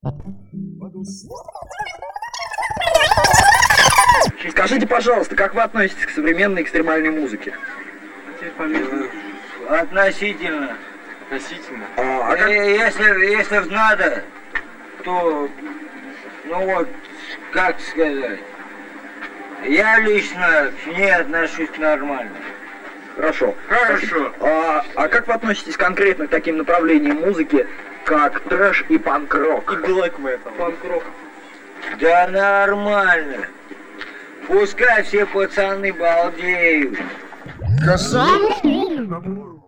Скажите, пожалуйста, как вы относитесь к современной экстремальной музыке? Относительно. Относительно? Если надо, то, ну вот, как сказать, я лично к ней отношусь нормально. Хорошо. Хорошо. А как вы относитесь конкретно к таким направлениям музыки, как трэш и панк-рок? И блэк метал. Панк-рок. Да нормально. Пускай все пацаны балдеют. Красавчик!